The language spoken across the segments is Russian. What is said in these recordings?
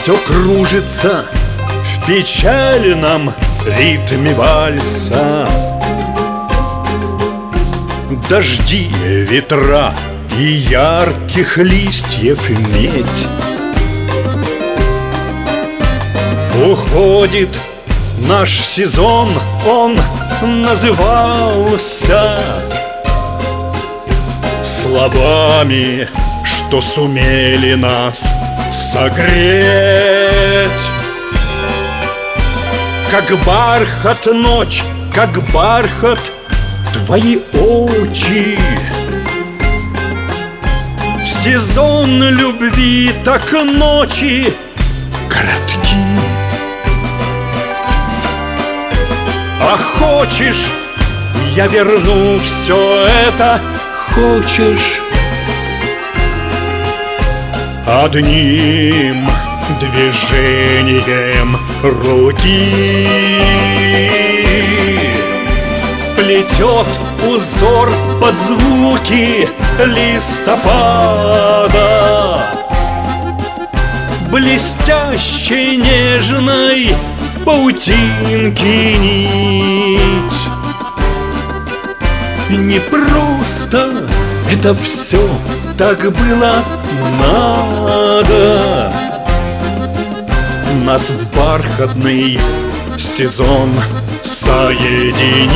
Все кружится в печальном ритме вальса. Дожди, ветра и ярких листьев медь. Уходит наш сезон, он назывался словами, что сумели нас согреть. Как бархат ночь, как бархат твои очи. В сезон любви так ночи коротки. А хочешь, я верну все это, хочешь, одним движением руки плетет узор под звуки листопада, блестящей нежной паутинки нить. Не просто это все так было надо. Нас в бархатный сезон соединить.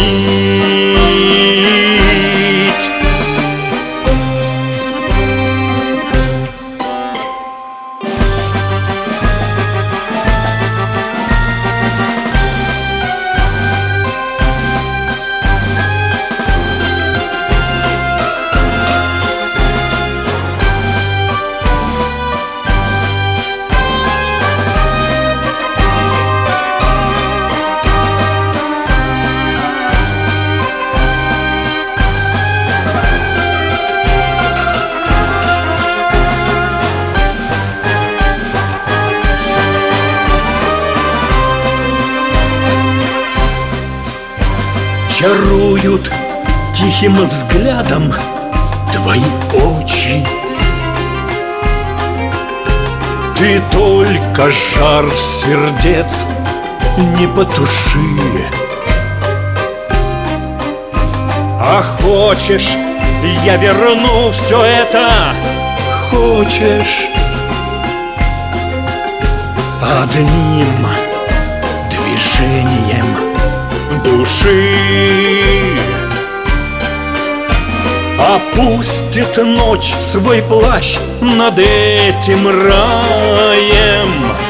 Чаруют тихим взглядом твои очи. Ты только жар сердец не потуши. А хочешь, я верну все это, хочешь, одним движением души. Опустит ночь свой плащ над этим раем,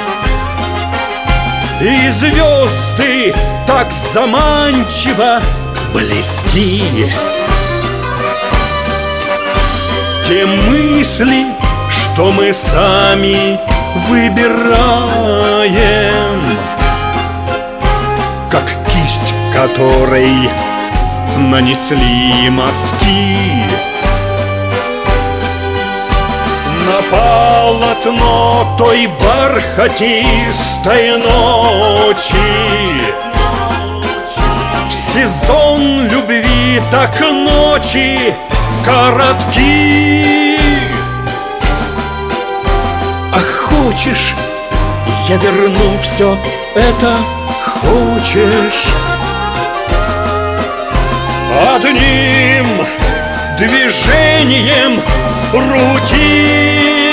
и звезды так заманчиво близки. Те мысли, что мы сами выбираем, как кисть, которой нанесли мазки на полотно той бархатистой ночи. В сезон любви так ночи коротки. А хочешь, я верну все это, хочешь, одним движением руки